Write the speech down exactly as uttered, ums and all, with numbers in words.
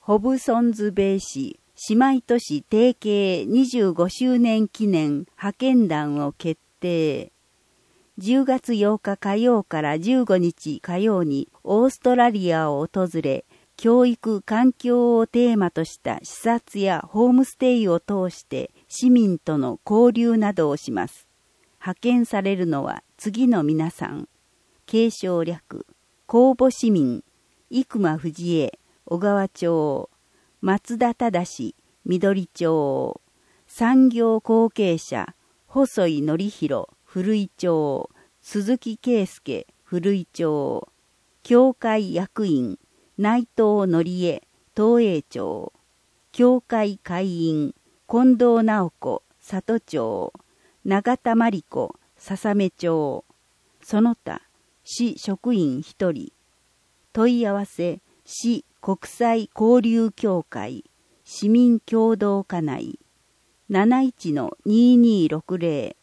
ホブソンズベイ市姉妹都市提携にじゅうごしゅうねん記念派遣団を決定。じゅうがつようか火曜からじゅうごにち火曜にオーストラリアを訪れ、教育環境をテーマとした視察やホームステイを通して市民との交流などをします。派遣されるのは次の皆さん。継承略、公募市民、生間藤江、小川町、松田忠、緑町、産業後継者、細井則弘、古井町、鈴木圭介、古井町、教会役員、内藤則江、東栄町、教会会員、近藤直子、里町、永田真理子、笹目町、その他、市職員一人、問い合わせ、市国際交流協会、市民共同課内、なないちのにーにーろくぜろ